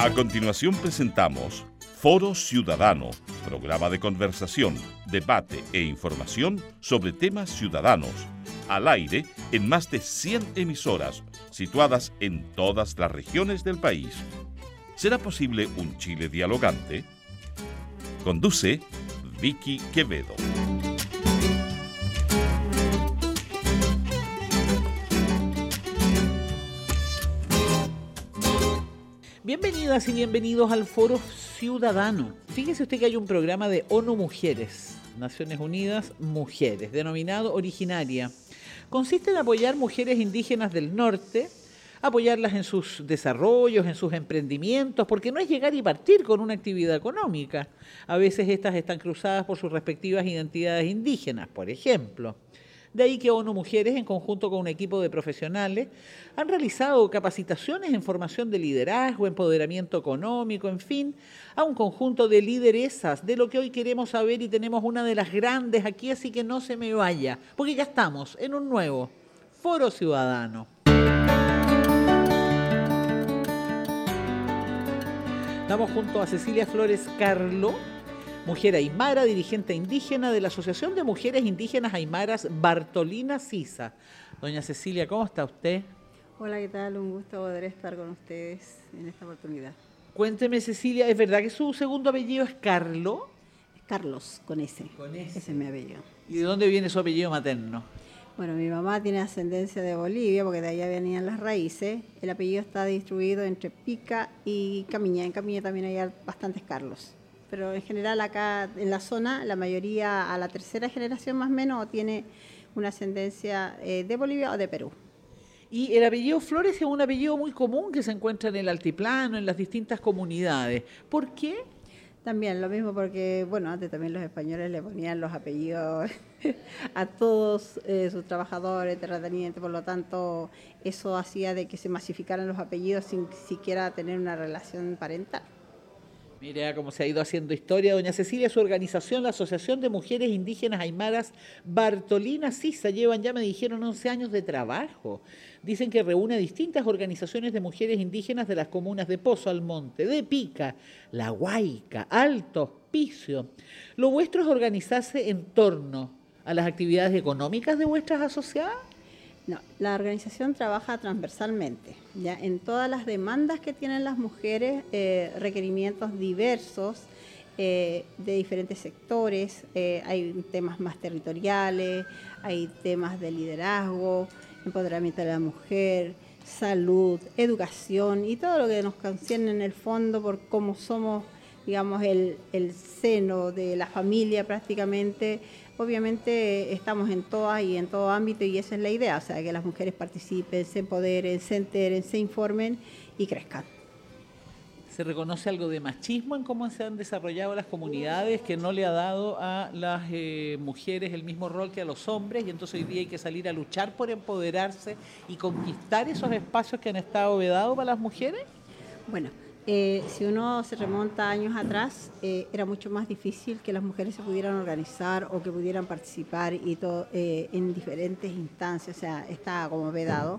A continuación presentamos Foro Ciudadano, programa de conversación, debate e información sobre temas ciudadanos, al aire en más de 100 emisoras, situadas en todas las regiones del país. ¿Será posible un Chile dialogante? Conduce Vicky Quevedo. Bienvenidas y bienvenidos al Foro Ciudadano. Fíjese usted que hay un programa de ONU Mujeres, Naciones Unidas Mujeres, denominado Originaria. Consiste en apoyar mujeres indígenas del norte, apoyarlas en sus desarrollos, en sus emprendimientos, porque no es llegar y partir con una actividad económica. A veces estas están cruzadas por sus respectivas identidades indígenas, por ejemplo. De ahí que ONU Mujeres, en conjunto con un equipo de profesionales, han realizado capacitaciones en formación de liderazgo, empoderamiento económico, en fin, a un conjunto de lideresas de lo que hoy queremos saber, y tenemos una de las grandes aquí, así que no se me vaya, porque ya estamos en un nuevo Foro Ciudadano. Estamos junto a Cecilia Flores Carlo, mujer aymara, dirigente indígena de la Asociación de Mujeres Indígenas Aymaras Bartolina Sisa. Doña Cecilia, ¿cómo está usted? Hola, ¿qué tal? Un gusto poder estar con ustedes en esta oportunidad. Cuénteme, Cecilia, ¿es verdad que su segundo apellido es Carlo? Carlos, con S. Con S. Ese es mi apellido. ¿Y de dónde viene su apellido materno? Bueno, mi mamá tiene ascendencia de Bolivia, porque de allá venían las raíces. El apellido está distribuido entre Pica y Camiña. En Camiña también hay bastantes Carlos. Pero en general acá en la zona, la mayoría a la tercera generación más o menos tiene una ascendencia de Bolivia o de Perú. Y el apellido Flores es un apellido muy común que se encuentra en el altiplano, en las distintas comunidades. ¿Por qué? También lo mismo porque, bueno, antes también los españoles le ponían los apellidos a todos sus trabajadores, terratenientes, por lo tanto eso hacía de que se masificaran los apellidos sin siquiera tener una relación parental. Mira cómo se ha ido haciendo historia. Doña Cecilia, su organización, la Asociación de Mujeres Indígenas Aymaras Bartolina Sisa, llevan, ya me dijeron, 11 años de trabajo. Dicen que reúne a distintas organizaciones de mujeres indígenas de las comunas de Pozo Almonte, de Pica, La Huayca, Alto Hospicio. Lo vuestro es organizarse en torno a las actividades económicas de vuestras asociadas. No, la organización trabaja transversalmente, ya en todas las demandas que tienen las mujeres, requerimientos diversos de diferentes sectores. Hay temas más territoriales, hay temas de liderazgo, empoderamiento de la mujer, salud, educación y todo lo que nos concierne en el fondo por cómo somos, digamos, el seno de la familia prácticamente. Obviamente estamos en todas y en todo ámbito, y esa es la idea, o sea, que las mujeres participen, se empoderen, se enteren, se informen y crezcan. ¿Se reconoce algo de machismo en cómo se han desarrollado las comunidades, que no le ha dado a las mujeres el mismo rol que a los hombres, y entonces hoy día hay que salir a luchar por empoderarse y conquistar esos espacios que han estado vedados para las mujeres? Bueno, si uno se remonta años atrás, era mucho más difícil que las mujeres se pudieran organizar o que pudieran participar y todo en diferentes instancias, o sea, estaba como vedado.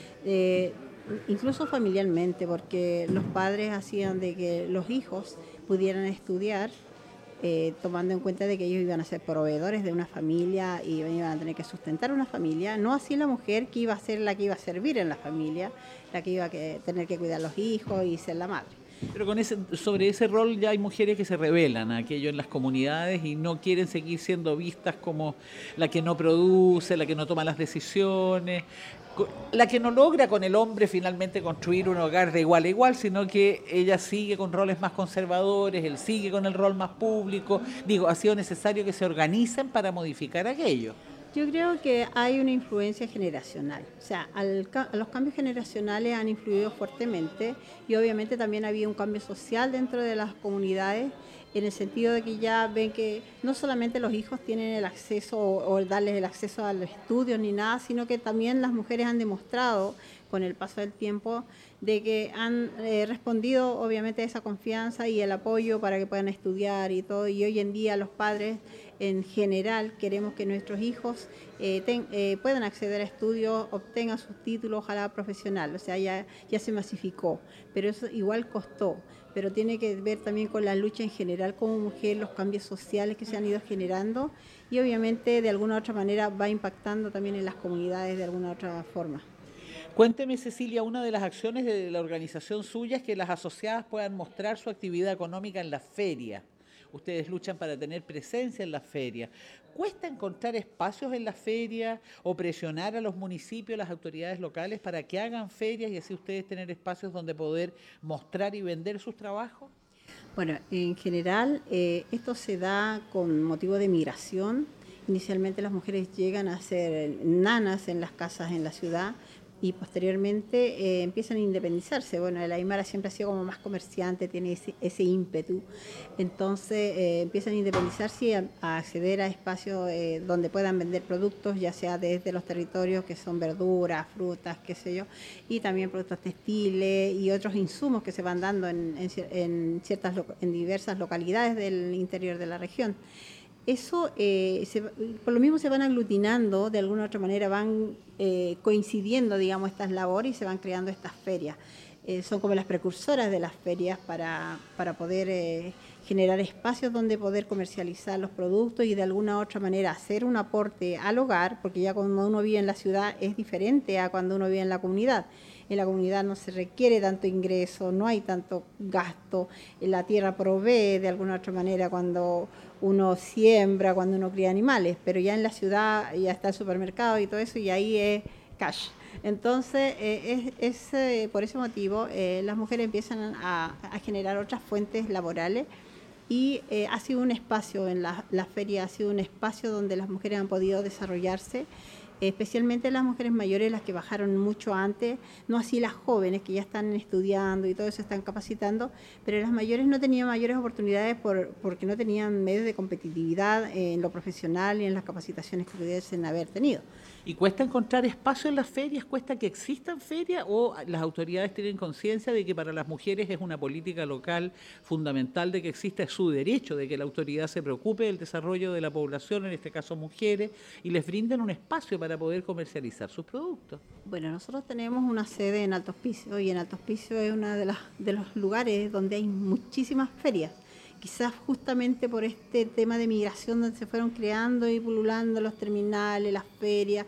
Incluso familiarmente, porque los padres hacían de que los hijos pudieran estudiar, tomando en cuenta de que ellos iban a ser proveedores de una familia y iban a tener que sustentar una familia, no así la mujer, que iba a ser la que iba a servir en la familia, la que iba a tener que cuidar a los hijos y ser la madre. Pero sobre ese rol ya hay mujeres que se rebelan a aquello en las comunidades y no quieren seguir siendo vistas como la que no produce, la que no toma las decisiones, la que no logra con el hombre finalmente construir un hogar de igual a igual, sino que ella sigue con roles más conservadores, él sigue con el rol más público. Digo, ha sido necesario que se organicen para modificar aquello. Yo creo que hay una influencia generacional, o sea, los cambios generacionales han influido fuertemente, y obviamente también ha habido un cambio social dentro de las comunidades, en el sentido de que ya ven que no solamente los hijos tienen el acceso o darles el acceso a los estudios ni nada, sino que también las mujeres han demostrado con el paso del tiempo, de que han respondido obviamente a esa confianza y el apoyo para que puedan estudiar y todo, y hoy en día los padres en general queremos que nuestros hijos puedan acceder a estudios, obtengan sus títulos, ojalá profesional, o sea, ya se masificó, pero eso igual costó, pero tiene que ver también con la lucha en general como mujer, los cambios sociales que se han ido generando y obviamente de alguna u otra manera va impactando también en las comunidades de alguna u otra forma. Cuénteme, Cecilia, una de las acciones de la organización suya es que las asociadas puedan mostrar su actividad económica en la feria. Ustedes luchan para tener presencia en la feria. ¿Cuesta encontrar espacios en la feria o presionar a los municipios, las autoridades locales para que hagan ferias y así ustedes tener espacios donde poder mostrar y vender sus trabajos? Bueno, en general esto se da con motivo de migración. Inicialmente las mujeres llegan a ser nanas en las casas en la ciudad y posteriormente empiezan a independizarse. Bueno, el Aymara siempre ha sido como más comerciante, tiene ese ímpetu. Entonces empiezan a independizarse y a acceder a espacios donde puedan vender productos, ya sea desde los territorios que son verduras, frutas, qué sé yo, y también productos textiles y otros insumos que se van dando en diversas localidades del interior de la región. Eso, por lo mismo se van aglutinando, de alguna u otra manera van coincidiendo, digamos, estas labores y se van creando estas ferias. Son como las precursoras de las ferias para poder generar espacios donde poder comercializar los productos y de alguna u otra manera hacer un aporte al hogar, porque ya cuando uno vive en la ciudad es diferente a cuando uno vive en la comunidad. En la comunidad no se requiere tanto ingreso, no hay tanto gasto, la tierra provee de alguna u otra manera cuando uno siembra, cuando uno cría animales, pero ya en la ciudad ya está el supermercado y todo eso y ahí es cash. Entonces, por ese motivo, las mujeres empiezan a generar otras fuentes laborales y ha sido un espacio, en la feria ha sido un espacio donde las mujeres han podido desarrollarse, especialmente las mujeres mayores, las que bajaron mucho antes, no así las jóvenes que ya están estudiando y todo eso, están capacitando, pero las mayores no tenían mayores oportunidades porque no tenían medios de competitividad en lo profesional y en las capacitaciones que pudiesen haber tenido. ¿Y cuesta encontrar espacio en las ferias? ¿Cuesta que existan ferias? ¿O las autoridades tienen conciencia de que para las mujeres es una política local fundamental de que exista, es su derecho, de que la autoridad se preocupe del desarrollo de la población, en este caso mujeres, y les brinden un espacio para poder comercializar sus productos? Bueno, nosotros tenemos una sede en Alto Hospicio y en Alto Hospicio es uno de los lugares donde hay muchísimas ferias. Quizás justamente por este tema de migración donde se fueron creando y pululando los terminales, las ferias,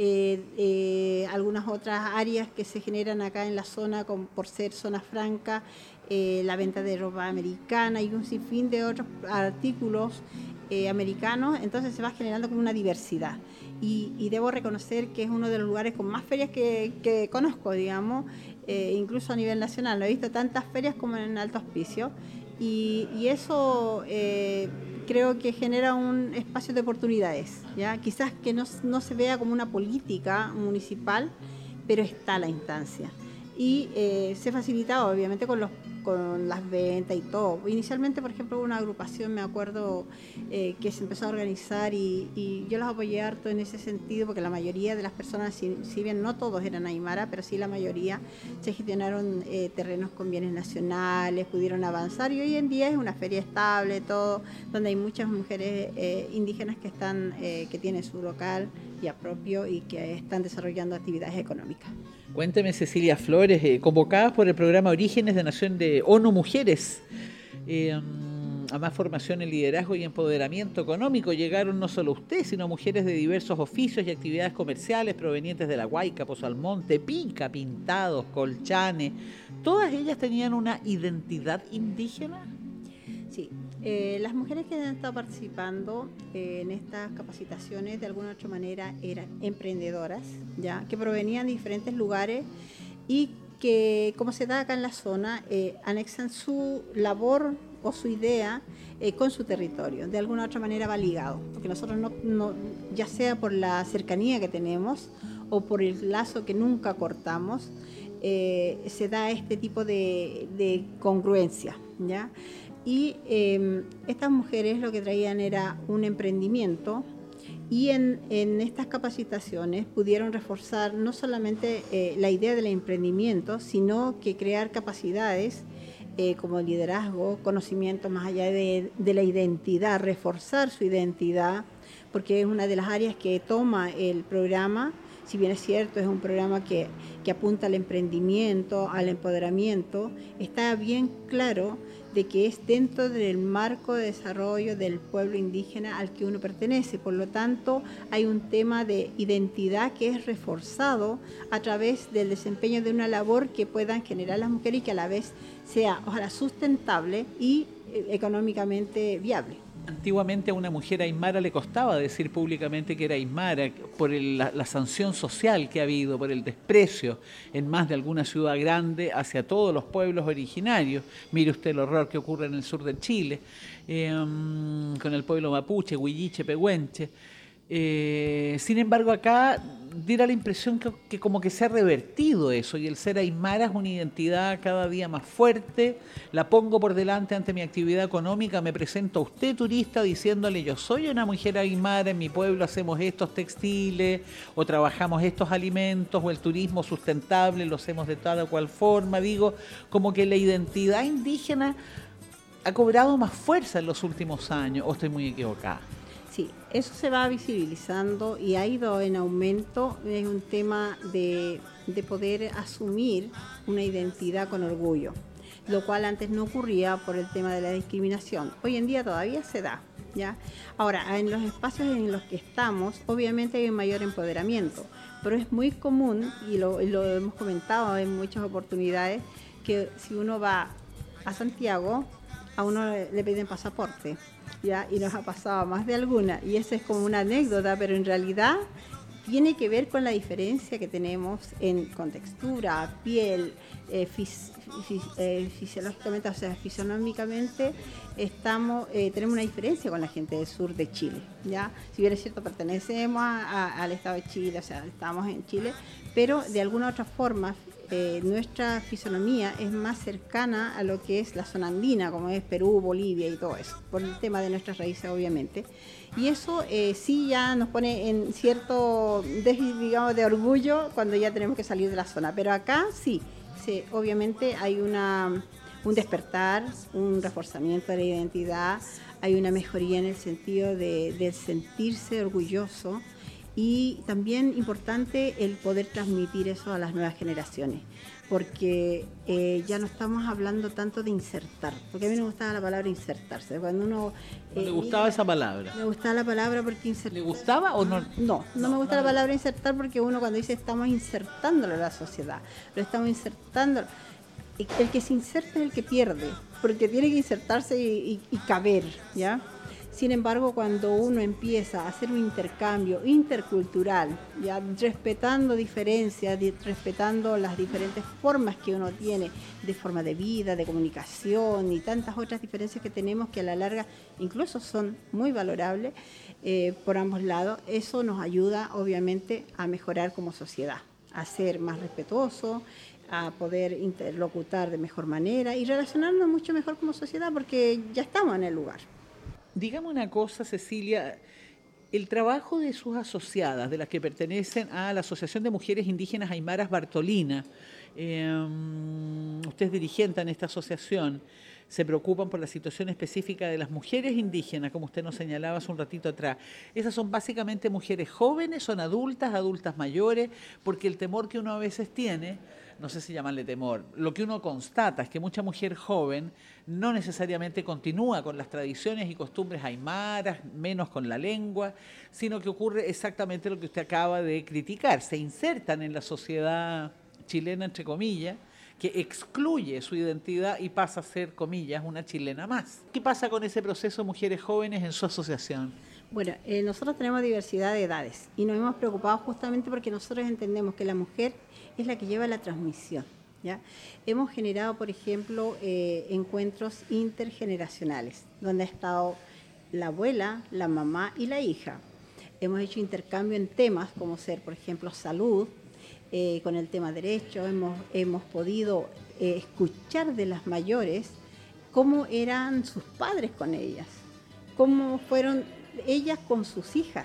algunas otras áreas que se generan acá en la zona por ser zona franca, la venta de ropa americana y un sinfín de otros artículos americanos, entonces se va generando como una diversidad. Y debo reconocer que es uno de los lugares con más ferias que conozco, digamos, incluso a nivel nacional. No he visto tantas ferias como en Alto Hospicio. Y eso creo que genera un espacio de oportunidades, ¿ya? Quizás que no se vea como una política municipal, pero está la instancia. Y se facilita obviamente con las ventas y todo. Inicialmente, por ejemplo, hubo una agrupación, me acuerdo, que se empezó a organizar y yo los apoyé harto en ese sentido, porque la mayoría de las personas, si bien no todos eran aymara, pero sí la mayoría, se gestionaron terrenos con bienes nacionales, pudieron avanzar y hoy en día es una feria estable, todo, donde hay muchas mujeres indígenas que tienen su local ya propio y que están desarrollando actividades económicas. Cuénteme, Cecilia Flores, convocadas por el programa Orígenes de Nación de ONU Mujeres, a más formación en liderazgo y empoderamiento económico, llegaron no solo usted, sino mujeres de diversos oficios y actividades comerciales provenientes de La Guayca, Pozo Almonte, Pica, Pintados, Colchane. ¿Todas ellas tenían una identidad indígena? Sí, las mujeres que han estado participando en estas capacitaciones de alguna u otra manera eran emprendedoras, ya que provenían de diferentes lugares y que, como se da acá en la zona, anexan su labor o su idea con su territorio. De alguna u otra manera va ligado, porque nosotros no, ya sea por la cercanía que tenemos o por el lazo que nunca cortamos, se da este tipo de congruencia, ¿ya? Y estas mujeres lo que traían era un emprendimiento Y en estas capacitaciones pudieron reforzar no solamente la idea del emprendimiento, sino que crear capacidades como liderazgo, conocimiento más allá de la identidad, reforzar su identidad, porque es una de las áreas que toma el programa. Si bien es cierto, es un programa que apunta al emprendimiento, al empoderamiento, está bien claro de que es dentro del marco de desarrollo del pueblo indígena al que uno pertenece. Por lo tanto, hay un tema de identidad que es reforzado a través del desempeño de una labor que puedan generar las mujeres y que a la vez sea, ojalá, sustentable y económicamente viable. Antiguamente a una mujer aymara le costaba decir públicamente que era aymara por la sanción social que ha habido, por el desprecio en más de alguna ciudad grande hacia todos los pueblos originarios. Mire usted el horror que ocurre en el sur de Chile, con el pueblo mapuche, huilliche, pehuenche. Sin embargo, acá diera la impresión que como que se ha revertido eso, y el ser aymara es una identidad cada día más fuerte. La pongo por delante ante mi actividad económica, me presento a usted turista diciéndole: yo soy una mujer aymara, en mi pueblo hacemos estos textiles o trabajamos estos alimentos, o el turismo sustentable lo hacemos de tal o cual forma. Digo, como que la identidad indígena ha cobrado más fuerza en los últimos años, ¿o estoy muy equivocada? Sí, eso se va visibilizando y ha ido en aumento. Es un tema de poder asumir una identidad con orgullo, lo cual antes no ocurría por el tema de la discriminación. Hoy en día todavía se da, ¿ya? Ahora, en los espacios en los que estamos, obviamente hay un mayor empoderamiento, pero es muy común, y lo hemos comentado en muchas oportunidades, que si uno va a Santiago, a uno le piden pasaporte, ¿ya? Y nos ha pasado más de alguna, y eso es como una anécdota, pero en realidad tiene que ver con la diferencia que tenemos con textura, piel, fisiológicamente, o sea, fisionómicamente tenemos una diferencia con la gente del sur de Chile, ¿ya? Si bien es cierto, pertenecemos al estado de Chile, o sea, estamos en Chile, pero de alguna otra forma nuestra fisonomía es más cercana a lo que es la zona andina, como es Perú, Bolivia y todo eso, por el tema de nuestras raíces, obviamente. Y eso sí ya nos pone en cierto déficit, digamos, de orgullo cuando ya tenemos que salir de la zona. Pero acá sí, obviamente hay un despertar, un reforzamiento de la identidad, hay una mejoría en el sentido de sentirse orgulloso. Y también importante el poder transmitir eso a las nuevas generaciones, porque ya no estamos hablando tanto de insertar, porque a mí me gustaba la palabra insertarse. Cuando uno ¿Le gustaba esa palabra? Me gustaba la palabra porque insertar. ¿Le gustaba o no? No me gusta la palabra insertar, porque uno cuando dice estamos insertándolo a la sociedad, lo estamos insertando. El que se inserta es el que pierde, porque tiene que insertarse y caber, ¿ya? Sin embargo, cuando uno empieza a hacer un intercambio intercultural, ya respetando diferencias, respetando las diferentes formas que uno tiene de forma de vida, de comunicación y tantas otras diferencias que tenemos, que a la larga incluso son muy valorables por ambos lados, eso nos ayuda obviamente a mejorar como sociedad, a ser más respetuosos, a poder interlocutar de mejor manera y relacionarnos mucho mejor como sociedad, porque ya estamos en el lugar. Dígame una cosa, Cecilia, el trabajo de sus asociadas, de las que pertenecen a la Asociación de Mujeres Indígenas Aymaras Bartolina, usted es dirigente en esta asociación, se preocupan por la situación específica de las mujeres indígenas, como usted nos señalaba hace un ratito atrás. Esas son básicamente mujeres jóvenes, son adultas mayores, porque el temor que uno a veces tiene, no sé si llamarle temor, lo que uno constata es que mucha mujer joven no necesariamente continúa con las tradiciones y costumbres aymaras, menos con la lengua, sino que ocurre exactamente lo que usted acaba de criticar, se insertan en la sociedad chilena, entre comillas, que excluye su identidad y pasa a ser, comillas, una chilena más. ¿Qué pasa con ese proceso de mujeres jóvenes en su asociación? Bueno, nosotros tenemos diversidad de edades y nos hemos preocupado justamente porque nosotros entendemos que la mujer es la que lleva la transmisión, ¿ya? Hemos generado, por ejemplo, encuentros intergeneracionales, donde ha estado la abuela, la mamá y la hija. Hemos hecho intercambio en temas como ser, por ejemplo, salud, con el tema derecho. Hemos podido escuchar de las mayores cómo eran sus padres con ellas, cómo fueron ellas con sus hijas,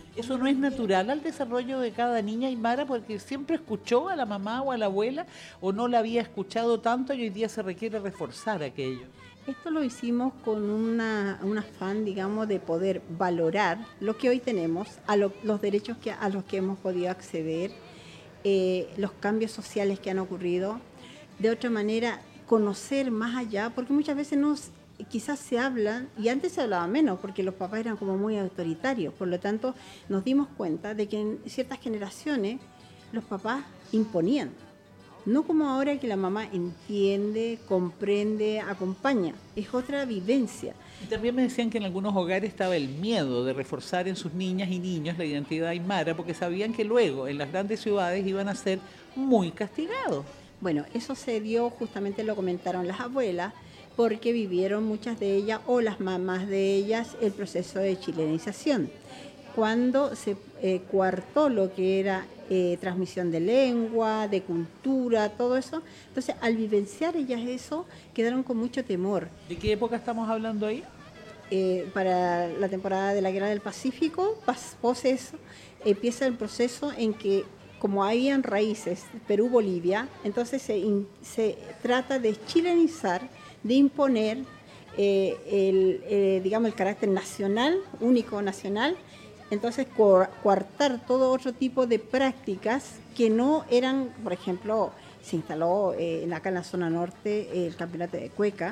¿Eso no es natural al desarrollo de cada niña aymara porque siempre escuchó a la mamá o a la abuela o no la había escuchado tanto y hoy día se requiere reforzar aquello? Esto lo hicimos con un afán, digamos, de poder valorar lo que hoy tenemos, los derechos a los que hemos podido acceder, los cambios sociales que han ocurrido. De otra manera, conocer más allá, porque muchas veces quizás se hablan, y antes se hablaba menos, porque los papás eran como muy autoritarios. Por lo tanto, nos dimos cuenta de que en ciertas generaciones los papás imponían. No como ahora que la mamá entiende, comprende, acompaña. Es otra vivencia. Y también me decían que en algunos hogares estaba el miedo de reforzar en sus niñas y niños la identidad aymara porque sabían que luego en las grandes ciudades iban a ser muy castigados. Bueno, eso se dio, justamente lo comentaron las abuelas, porque vivieron muchas de ellas o las mamás de ellas el proceso de chilenización. Cuando se coartó lo que era transmisión de lengua, de cultura, todo eso. Entonces, al vivenciar ellas eso, quedaron con mucho temor. ¿De qué época estamos hablando ahí? Para la temporada de la Guerra del Pacífico, pos eso, empieza el proceso en que, como habían raíces, Perú-Bolivia, entonces se trata de chilenizar, de imponer digamos, el carácter nacional, único nacional. Entonces, coartar todo otro tipo de prácticas que no eran, por ejemplo, se instaló acá en la zona norte el campeonato de cueca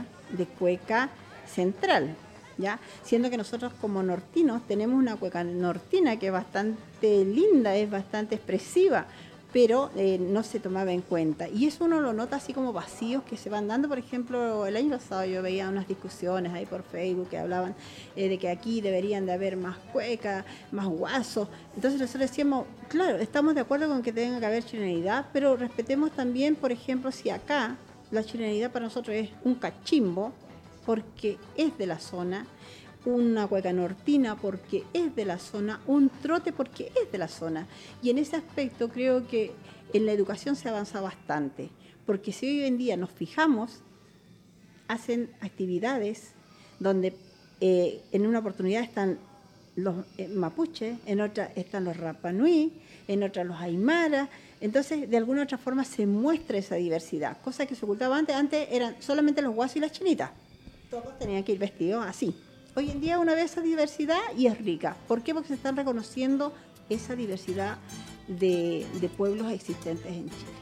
central, ¿ya? Siendo que nosotros como nortinos tenemos una cueca nortina que es bastante linda, es bastante expresiva, pero no se tomaba en cuenta. Y eso uno lo nota así como vacíos que se van dando. Por ejemplo, el año pasado yo veía unas discusiones ahí por Facebook que hablaban de que aquí deberían de haber más cueca, más guasos. Entonces nosotros decíamos, claro, estamos de acuerdo con que tenga que haber chilenidad, pero respetemos también, por ejemplo, si acá la chilenidad para nosotros es un cachimbo, porque es de la zona, una cueca nortina porque es de la zona, un trote porque es de la zona. Y en ese aspecto creo que en la educación se avanza bastante, porque si hoy en día nos fijamos, hacen actividades donde en una oportunidad están los mapuches, en otra están los rapanui, en otra los aymara. Entonces, de alguna u otra forma se muestra esa diversidad, cosa que se ocultaba antes. Antes eran solamente los guasos y las chinitas. Todos tenían que ir vestidos así. Hoy en día uno ve esa diversidad y es rica. ¿Por qué? Porque se están reconociendo esa diversidad de pueblos existentes en Chile.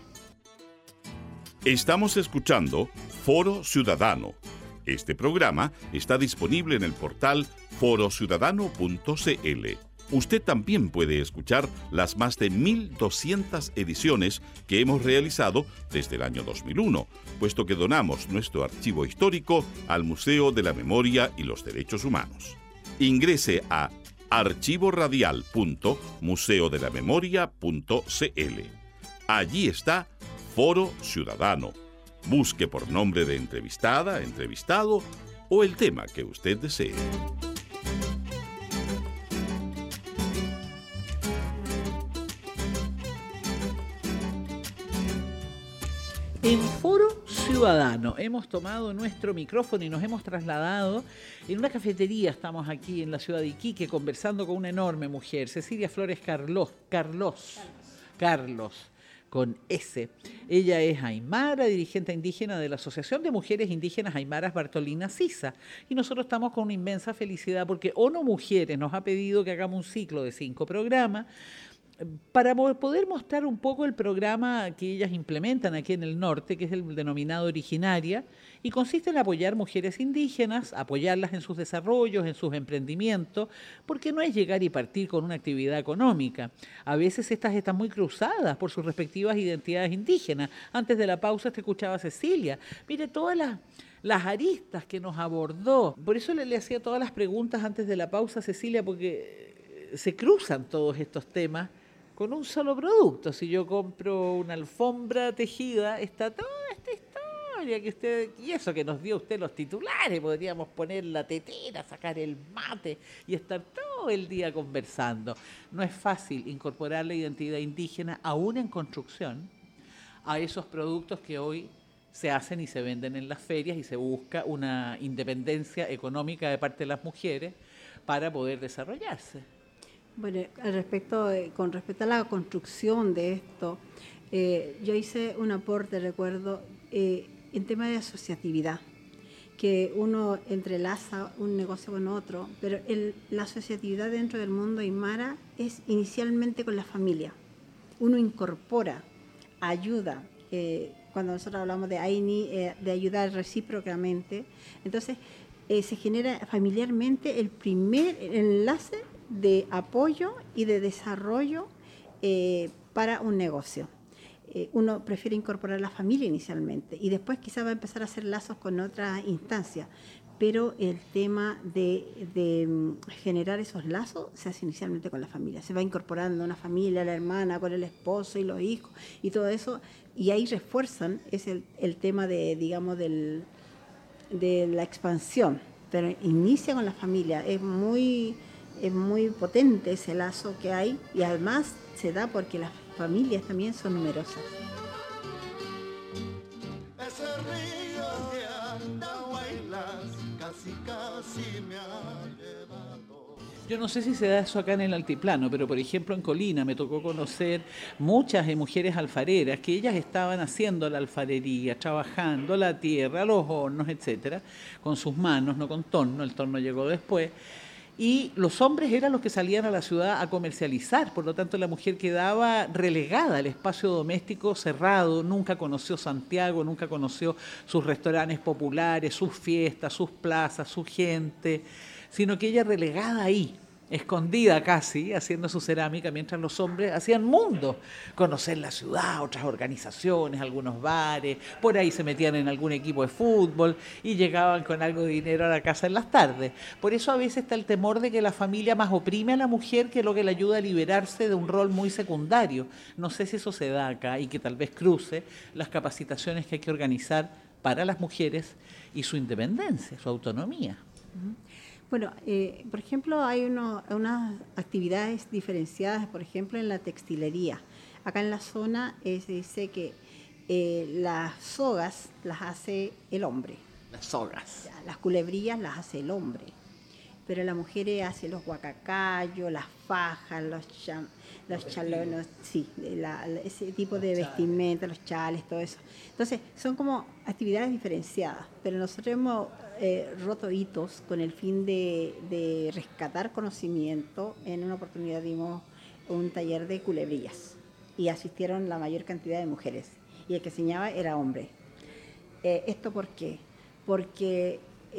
Estamos escuchando Foro Ciudadano. Este programa está disponible en el portal forociudadano.cl. Usted también puede escuchar las más de 1.200 ediciones que hemos realizado desde el año 2001, puesto que donamos nuestro archivo histórico al Museo de la Memoria y los Derechos Humanos. Ingrese a archivoradial.museodelamemoria.cl. Allí está Foro Ciudadano. Busque por nombre de entrevistada, entrevistado o el tema que usted desee. En Foro Ciudadano hemos tomado nuestro micrófono y nos hemos trasladado en una cafetería. Estamos aquí en la ciudad de Iquique conversando con una enorme mujer, Cecilia Flores Carlos, con S. Ella es aymara, dirigente indígena de la Asociación de Mujeres Indígenas Aymaras Bartolina Sisa. Y nosotros estamos con una inmensa felicidad porque ONU Mujeres nos ha pedido que hagamos un ciclo de 5 programas para poder mostrar un poco el programa que ellas implementan aquí en el norte, que es el denominado Originaria, y consiste en apoyar mujeres indígenas, apoyarlas en sus desarrollos, en sus emprendimientos, porque no es llegar y partir con una actividad económica. A veces estas están muy cruzadas por sus respectivas identidades indígenas. Antes de la pausa te escuchaba Cecilia. Mire, todas las aristas que nos abordó. Por eso le hacía todas las preguntas antes de la pausa, Cecilia, porque se cruzan todos estos temas con un solo producto. Si yo compro una alfombra tejida, está toda esta historia que usted, y eso que nos dio usted los titulares, podríamos poner la tetera, sacar el mate y estar todo el día conversando. No es fácil incorporar la identidad indígena, aún en construcción, a esos productos que hoy se hacen y se venden en las ferias y se busca una independencia económica de parte de las mujeres para poder desarrollarse. Bueno, con respecto a la construcción de esto, yo hice un aporte, recuerdo, en tema de asociatividad, que uno entrelaza un negocio con otro, pero la asociatividad dentro del mundo aymara es inicialmente con la familia. Uno incorpora, ayuda, cuando nosotros hablamos de AINI, de ayudar recíprocamente, entonces se genera familiarmente el primer enlace de apoyo y de desarrollo para un negocio. Uno prefiere incorporar a la familia inicialmente y después quizá va a empezar a hacer lazos con otras instancias, pero el tema de generar esos lazos se hace inicialmente con la familia. Se va incorporando una familia, la hermana, con el esposo y los hijos y todo eso, y ahí refuerzan el tema de, digamos, de la expansión, pero inicia con la familia. Es muy potente ese lazo que hay y además se da porque las familias también son numerosas. Ese río que anda bailas, casi me ha llevado. Yo no sé si se da eso acá en el altiplano, pero por ejemplo en Colina me tocó conocer muchas mujeres alfareras que ellas estaban haciendo la alfarería, trabajando la tierra, los hornos, etcétera, con sus manos, no con torno, el torno llegó después. Y los hombres eran los que salían a la ciudad a comercializar, por lo tanto la mujer quedaba relegada al espacio doméstico cerrado, nunca conoció Santiago, nunca conoció sus restaurantes populares, sus fiestas, sus plazas, su gente, sino que ella relegada ahí, escondida casi, haciendo su cerámica, mientras los hombres hacían mundo, conocer la ciudad, otras organizaciones, algunos bares, por ahí se metían en algún equipo de fútbol y llegaban con algo de dinero a la casa en las tardes. Por eso a veces está el temor de que la familia más oprime a la mujer que lo que le ayuda a liberarse de un rol muy secundario. No sé si eso se da acá y que tal vez cruce las capacitaciones que hay que organizar para las mujeres y su independencia, su autonomía. Bueno, por ejemplo, hay unas actividades diferenciadas, por ejemplo, en la textilería. Acá en la zona se dice que las sogas las hace el hombre. Las sogas. Las culebrillas las hace el hombre. Pero la mujer hace los guacacayos, las fajas, los chalones, sí, ese tipo de vestimenta, los chales, todo eso. Entonces, son como actividades diferenciadas, pero nosotros hemos roto hitos con el fin de rescatar conocimiento. En una oportunidad dimos un taller de culebrillas y asistieron la mayor cantidad de mujeres y el que enseñaba era hombre. ¿Esto por qué? Porque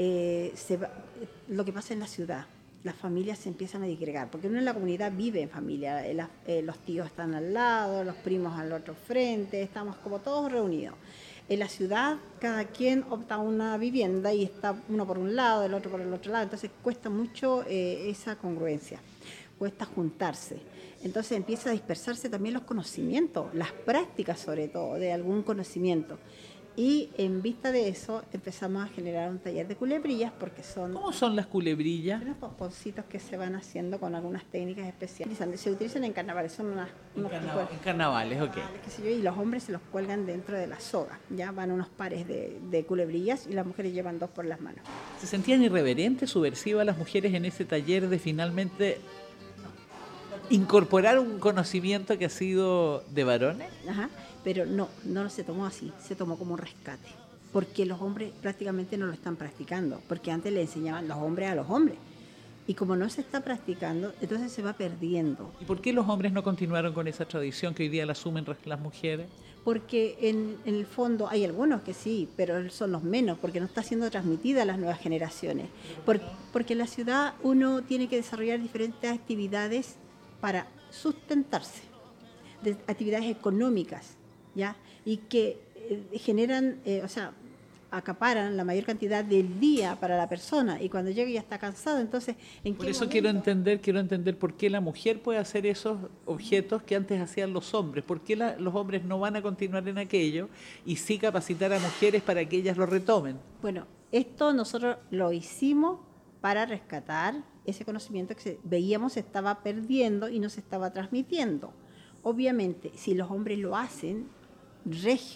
lo que pasa en la ciudad, las familias se empiezan a disgregar, porque uno en la comunidad vive en familia, los tíos están al lado, los primos al otro frente, estamos como todos reunidos. En la ciudad cada quien opta una vivienda y está uno por un lado, el otro por el otro lado, entonces cuesta mucho esa congruencia, cuesta juntarse. Entonces empieza a dispersarse también los conocimientos, las prácticas sobre todo, de algún conocimiento. Y en vista de eso empezamos a generar un taller de culebrillas porque son... ¿Cómo son las culebrillas? Unos pomponcitos que se van haciendo con algunas técnicas especiales. Se utilizan en carnavales, son unos En carnavales, ok. Qué sé yo, y los hombres se los cuelgan dentro de la soga. Ya van unos pares de culebrillas y las mujeres llevan 2 por las manos. ¿Se sentían irreverentes, subversivas las mujeres en ese taller de finalmente incorporar un conocimiento que ha sido de varones? Ajá, pero no se tomó así, se tomó como un rescate. Porque los hombres prácticamente no lo están practicando, porque antes le enseñaban los hombres a los hombres. Y como no se está practicando, entonces se va perdiendo. ¿Y por qué los hombres no continuaron con esa tradición que hoy día la asumen las mujeres? Porque en el fondo hay algunos que sí, pero son los menos, porque no está siendo transmitida a las nuevas generaciones. Porque en la ciudad uno tiene que desarrollar diferentes actividades para sustentarse, actividades económicas, ¿ya? Y que generan, acaparan la mayor cantidad del día para la persona y cuando llega ya está cansado, entonces por eso quiero entender por qué la mujer puede hacer esos objetos que antes hacían los hombres, por qué los hombres no van a continuar en aquello y sí capacitar a mujeres para que ellas lo retomen. Bueno, esto nosotros lo hicimos para rescatar ese conocimiento que veíamos se estaba perdiendo y no se estaba transmitiendo. Obviamente, si los hombres lo hacen, regio,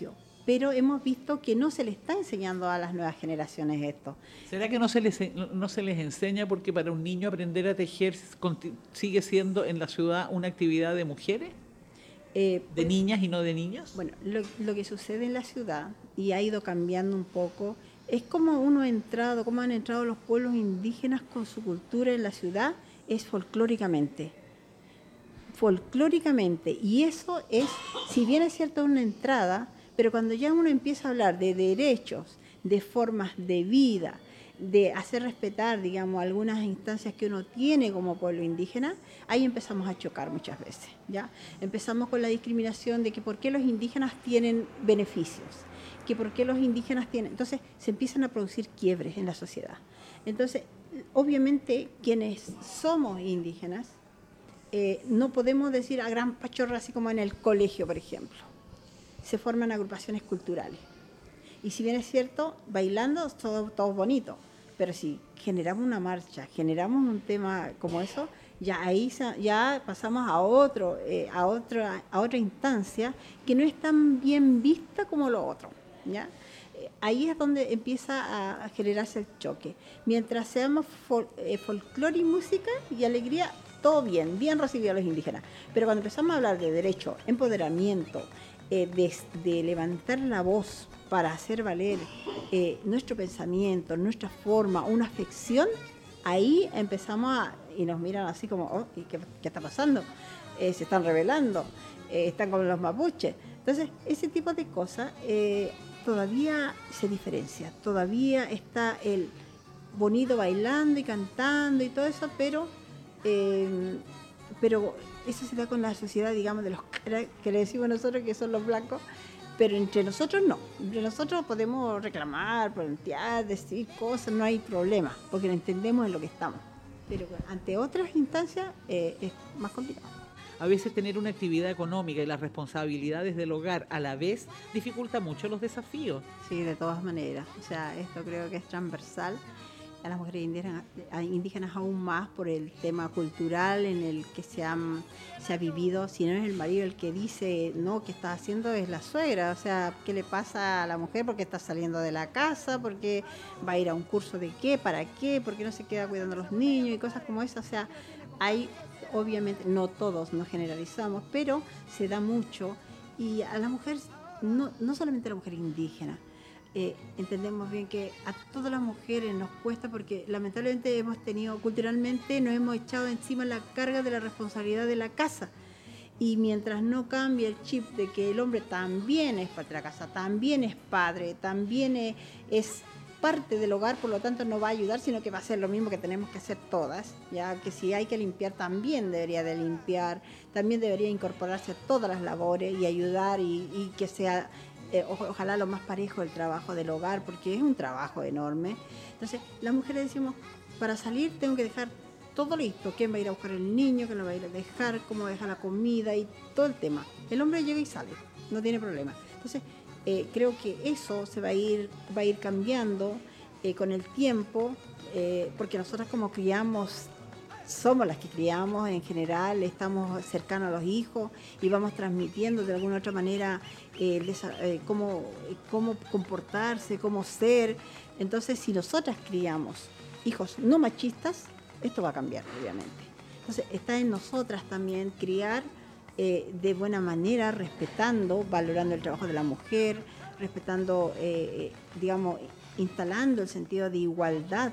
pero hemos visto que no se le está enseñando a las nuevas generaciones esto. ¿Será que no se les enseña porque para un niño aprender a tejer sigue siendo en la ciudad una actividad de mujeres? ¿De niñas y no de niños? Bueno, lo que sucede en la ciudad, y ha ido cambiando un poco, es cómo han entrado los pueblos indígenas con su cultura en la ciudad, es folclóricamente. Y eso es, si bien es cierto, una entrada, pero cuando ya uno empieza a hablar de derechos, de formas de vida, de hacer respetar, digamos, algunas instancias que uno tiene como pueblo indígena, ahí empezamos a chocar muchas veces, ¿ya? Empezamos con la discriminación de que por qué los indígenas tienen beneficios, que por qué los indígenas tienen... Entonces, se empiezan a producir quiebres en la sociedad. Entonces, obviamente, quienes somos indígenas, no podemos decir a gran pachorra, así como en el colegio, por ejemplo. Se forman agrupaciones culturales. Y si bien es cierto, bailando todo bonito, pero si generamos una marcha, generamos un tema como eso, ya ahí ya pasamos a otra instancia que no es tan bien vista como lo otro, ¿ya? Ahí es donde empieza a generarse el choque. Mientras seamos folclore y música y alegría, todo bien recibido a los indígenas. Pero cuando empezamos a hablar de derecho, empoderamiento, de levantar la voz para hacer valer nuestro pensamiento, nuestra forma, una afección, ahí empezamos y nos miran así como, oh, ¿qué está pasando? Se están rebelando, están como los mapuches. Entonces, ese tipo de cosas todavía se diferencia, todavía está el bonito bailando y cantando y todo eso, pero eso se da con la sociedad, digamos, de los que le decimos nosotros que son los blancos, pero entre nosotros no. Entre nosotros podemos reclamar, plantear, decir cosas, no hay problema, porque lo entendemos en lo que estamos. Pero ante otras instancias es más complicado. A veces tener una actividad económica y las responsabilidades del hogar a la vez dificulta mucho los desafíos. Sí, de todas maneras. O sea, esto creo que es transversal a las mujeres indígenas aún más por el tema cultural en el que se ha vivido. Si no es el marido el que dice no, que está haciendo, es la suegra. O sea, ¿qué le pasa a la mujer? ¿Por qué está saliendo de la casa? ¿Por qué va a ir a un curso de qué? ¿Para qué? ¿Por qué no se queda cuidando a los niños? Y cosas como esas. O sea, hay, obviamente, no todos, no generalizamos, pero se da mucho. Y a la mujer, no solamente a la mujer indígena, entendemos bien que a todas las mujeres nos cuesta porque lamentablemente hemos tenido culturalmente, nos hemos echado encima la carga de la responsabilidad de la casa, y mientras no cambie el chip de que el hombre también es parte de la casa, también es padre, también es parte del hogar, por lo tanto no va a ayudar, sino que va a hacer lo mismo que tenemos que hacer todas, ya que si hay que limpiar también debería de limpiar, también debería incorporarse a todas las labores y ayudar y que sea ojalá lo más parejo el trabajo del hogar, porque es un trabajo enorme. Entonces, las mujeres decimos, para salir tengo que dejar todo listo, quién va a ir a buscar el niño, quién lo va a ir a dejar, cómo deja la comida y todo el tema. El hombre llega y sale, no tiene problema. Entonces, creo que eso se va a ir cambiando con el tiempo, porque nosotras como criamos, somos las que criamos en general, estamos cercanos a los hijos y vamos transmitiendo de alguna u otra manera cómo comportarse, cómo ser. Entonces, si nosotras criamos hijos no machistas, esto va a cambiar, obviamente. Entonces, está en nosotras también criar de buena manera, respetando, valorando el trabajo de la mujer, respetando, digamos, instalando el sentido de igualdad,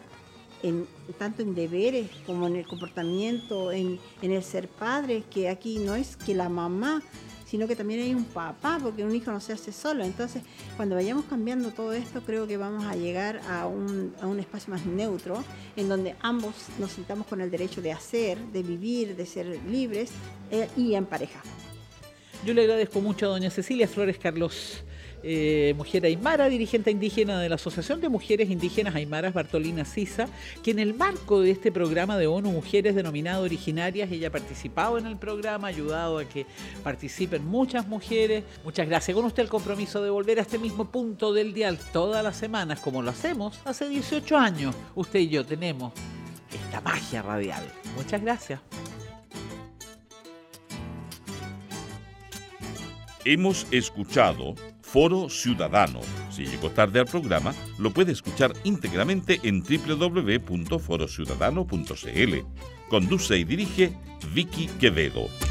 tanto en deberes como en el comportamiento, en el ser padre, que aquí no es que la mamá, sino que también hay un papá, porque un hijo no se hace solo. Entonces, cuando vayamos cambiando todo esto, creo que vamos a llegar a un espacio más neutro, en donde ambos nos sintamos con el derecho de hacer, de vivir, de ser libres y en pareja. Yo le agradezco mucho a doña Cecilia Flores Carlos, mujer aymara, dirigente indígena de la Asociación de Mujeres Indígenas Aymaras Bartolina Sisa, que en el marco de este programa de ONU Mujeres denominado Originarias, ella ha participado en el programa, ha ayudado a que participen muchas mujeres. Muchas gracias. Con usted el compromiso de volver a este mismo punto del dial todas las semanas, como lo hacemos hace 18 años. Usted y yo tenemos esta magia radial. Muchas gracias. Hemos escuchado Foro Ciudadano. Si llegó tarde al programa, lo puede escuchar íntegramente en www.forociudadano.cl. Conduce y dirige Vicky Quevedo.